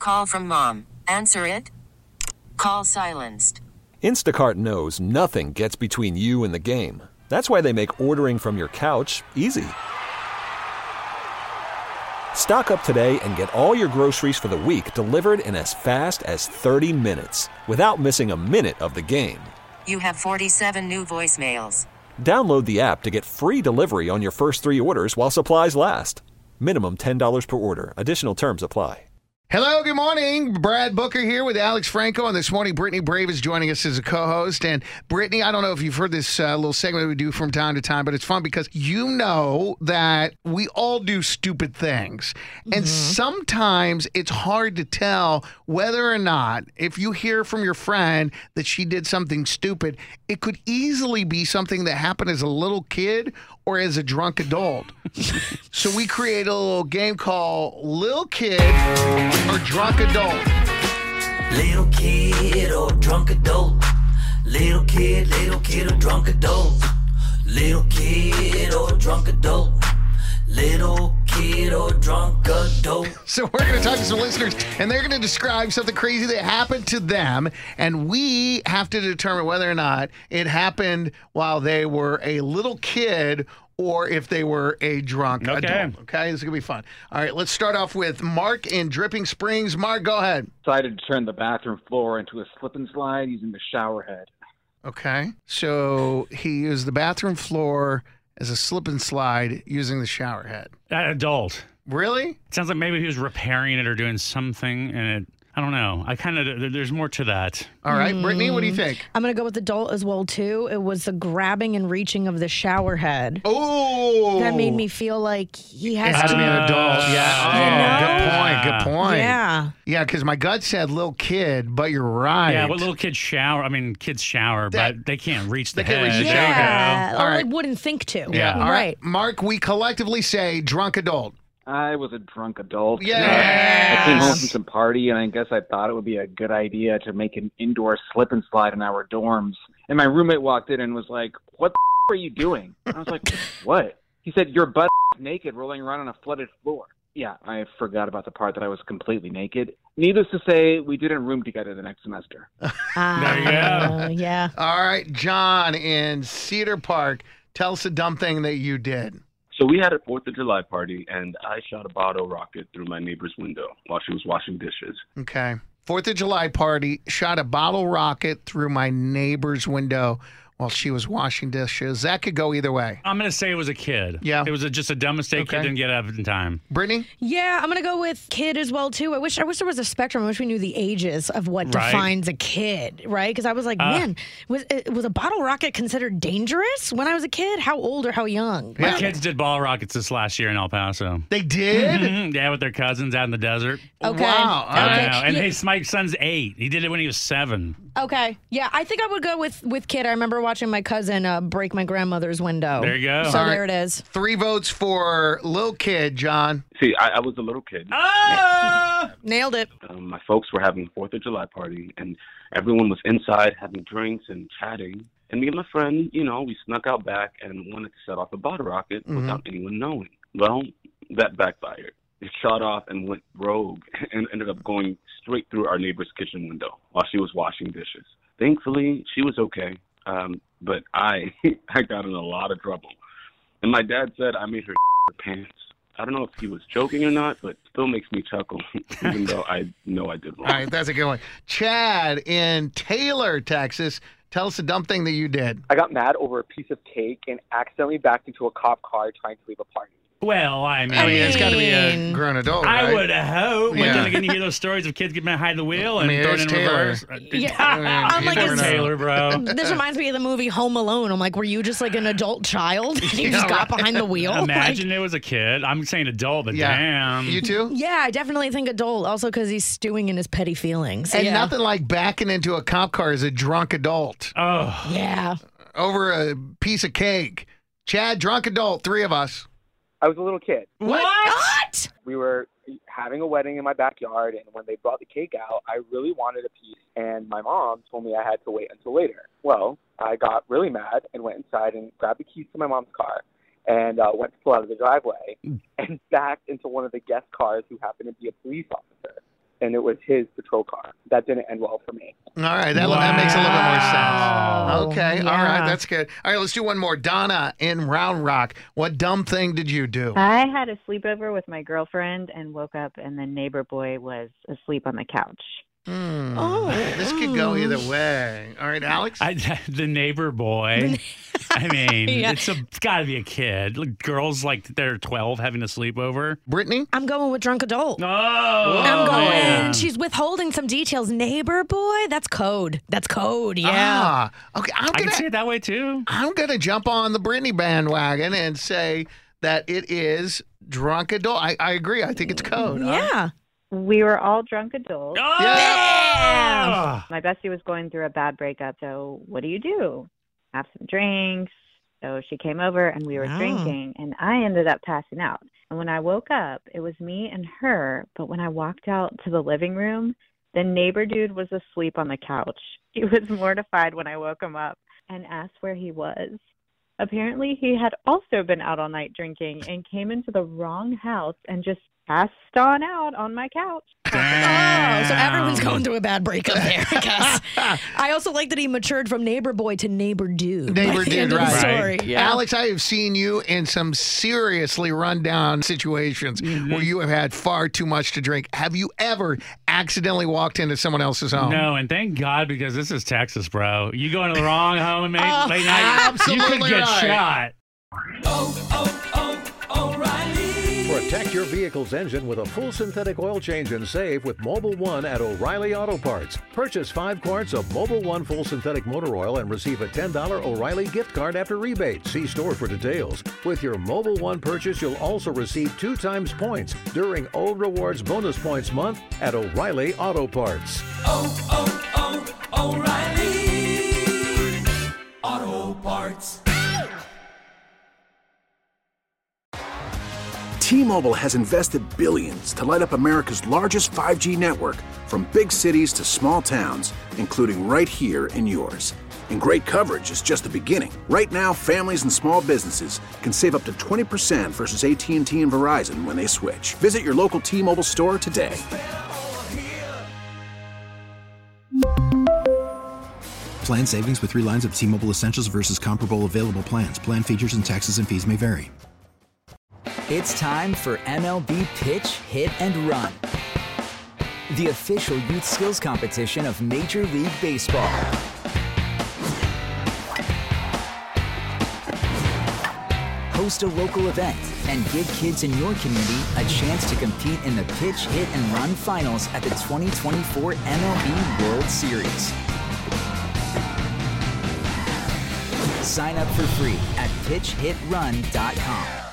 Call from mom. Answer it. Call silenced. Instacart knows nothing gets between you and the game. That's why they make ordering from your couch easy. Stock up today and get all your groceries for the week delivered in as fast as 30 minutes without missing a minute of the game. You have 47 new voicemails. Download the app to get free delivery on your first 3 orders while supplies last. Minimum $10 per order. Additional terms apply. Hello, good morning. Brad Booker here with Alex Franco, and this morning Brittany Brave is joining us as a co-host. And Brittany, I don't know if you've heard this little segment we do from time to time, but it's fun because you know that we all do stupid things. And sometimes it's hard to tell whether or not, if you hear from your friend that she did something stupid, it could easily be something that happened as a little kid or as a drunk adult. So we create a little game called Lil Kid or Drunk Adult. Little kid or drunk adult. Little kid or drunk adult. Little kid or drunk adult. Little kid or drunk adult. So we're going to talk to some listeners, and they're going to describe something crazy that happened to them, and we have to determine whether or not it happened while they were a little kid or if they were a drunk adult. Okay, this is going to be fun. All right, let's start off with Mark in Dripping Springs. Mark, go ahead. Decided to turn the bathroom floor into a slip and slide using the shower head. Okay, so he used the bathroom floor as a slip and slide using the shower head. That adult. Really? It sounds like maybe he was repairing it or doing something, and I don't know. There's more to that. All right, Brittany, what do you think? I'm going to go with adult as well, too. It was the grabbing and reaching of the shower head. Oh! That made me feel like he has It has to be an adult. Yeah. Good point. Yeah. Yeah, because my gut said little kid, but you're right. Yeah, what little kids shower? Kids shower, but they can't reach the They can't head. reach the shower Yeah. All right. Or wouldn't think to. Yeah. All Right. Mark, we collectively say drunk adult. I was a drunk adult. Yes. I came home from some party, and I guess I thought it would be a good idea to make an indoor slip and slide in our dorms. And my roommate walked in and was like, "What the are you doing?" I was like, "What?" He said, "You're butt naked rolling around on a flooded floor." Yeah, I forgot about the part that I was completely naked. Needless to say, we didn't room together the next semester. There you go. Yeah. All right, John in Cedar Park, tell us a dumb thing that you did. So we had a 4th of July party, and I shot a bottle rocket through my neighbor's window while she was washing dishes. Okay. 4th of July party, shot a bottle rocket through my neighbor's window while she was washing dishes. That could go either way. I'm going to say it was a kid. Yeah. It was just a dumb mistake. Okay. Kid didn't get out in time. Brittany? Yeah, I'm going to go with kid as well, too. I wish there was a spectrum. I wish we knew the ages of what Right. defines a kid, right? Because I was like, man, was a bottle rocket considered dangerous when I was a kid? How old or how young? My kids did ball rockets this last year in El Paso. They did? Mhm. Yeah, with their cousins out in the desert. Okay. Wow. All I right. know. And Yeah. my son's 8. He did it when he was 7. Okay. Yeah, I think I would go with kid. I remember watching my cousin break my grandmother's window. There you go. So All right. there it is. 3 votes for Lil Kid, John. See, I was a little kid. Nailed it. My folks were having a 4th of July party, and everyone was inside having drinks and chatting. And me and my friend, we snuck out back and wanted to set off a bottle rocket without anyone knowing. Well, that backfired. It shot off and went rogue and ended up going straight through our neighbor's kitchen window while she was washing dishes. Thankfully, she was okay, but I got in a lot of trouble. And my dad said I made her pants. I don't know if he was joking or not, but it still makes me chuckle, even though I know I did wrong. All right, that's a good one. Chad in Taylor, Texas, tell us a dumb thing that you did. I got mad over a piece of cake and accidentally backed into a cop car trying to leave a party. Well, I mean, It's got to be a grown adult, right? I would hope. But Yeah. then again, you hear those stories of kids getting behind the wheel and I mean, throwing it's it in Taylor. reverse. Yeah. I'm like, never it's- know. Taylor, bro. This reminds me of the movie Home Alone. I'm like, were you just like an adult child? And you just got behind the wheel? Imagine it was a kid. I'm saying adult, but damn. You too? Yeah, I definitely think adult. Also because he's stewing in his petty feelings. And yeah. nothing like backing into a cop car as a drunk adult Oh, Yeah. over a piece of cake. Chad, drunk adult, 3 of us. I was a little kid. What? We were having a wedding in my backyard, and when they brought the cake out, I really wanted a piece, and my mom told me I had to wait until later. Well, I got really mad and went inside and grabbed the keys to my mom's car and went to pull out of the driveway and backed into one of the guest cars who happened to be a police officer. and it was his patrol car. That didn't end well for me. All right, that makes a little bit more sense. Okay, Yeah. all right, that's good. All right, let's do one more. Donna in Round Rock, what dumb thing did you do? I had a sleepover with my girlfriend and woke up, and the neighbor boy was asleep on the couch. This could go either way. All right, Alex? The neighbor boy. I mean, Yeah. it's got to be a kid. Look, girls like they're 12 having a sleepover. Brittany? I'm going with drunk adult. Oh, I'm going. man. She's withholding some details. Neighbor boy, that's code. That's code. Yeah. Okay, I can see it that way too. I'm going to jump on the Brittany bandwagon and say that it is drunk adult. I agree. I think it's code. Yeah. We were all drunk adults. Oh! Yeah. My bestie was going through a bad breakup, so what do? Have some drinks. So she came over and we were Wow. drinking, and I ended up passing out. And when I woke up, it was me and her, but when I walked out to the living room, the neighbor dude was asleep on the couch. He was mortified when I woke him up and asked where he was. Apparently, he had also been out all night drinking and came into the wrong house and just passed on out on my couch. Oh, so everyone's going through a bad breakup there, I guess. I also like that he matured from neighbor boy to neighbor dude. Neighbor by the dude, end of the right. story. Yeah. Alex, I have seen you in some seriously rundown situations where you have had far too much to drink. Have you ever accidentally walked into someone else's home? No, and thank God, because this is Texas, bro. You go into the wrong home late night, absolutely you could get right. shot. Protect your vehicle's engine with a full synthetic oil change and save with Mobile One at O'Reilly Auto Parts. Purchase 5 quarts of Mobile One full synthetic motor oil and receive a $10 O'Reilly gift card after rebate. See store for details. With your Mobile One purchase, you'll also receive 2 times points during O Rewards Bonus Points Month at O'Reilly Auto Parts. O'Reilly Auto Parts. T-Mobile has invested billions to light up America's largest 5G network, from big cities to small towns, including right here in yours. And great coverage is just the beginning. Right now, families and small businesses can save up to 20% versus AT&T and Verizon when they switch. Visit your local T-Mobile store today. Plan savings with 3 lines of T-Mobile Essentials versus comparable available plans. Plan features and taxes and fees may vary. It's time for MLB Pitch, Hit, and Run, the official youth skills competition of Major League Baseball. Host a local event and give kids in your community a chance to compete in the Pitch, Hit, and Run finals at the 2024 MLB World Series. Sign up for free at pitchhitrun.com.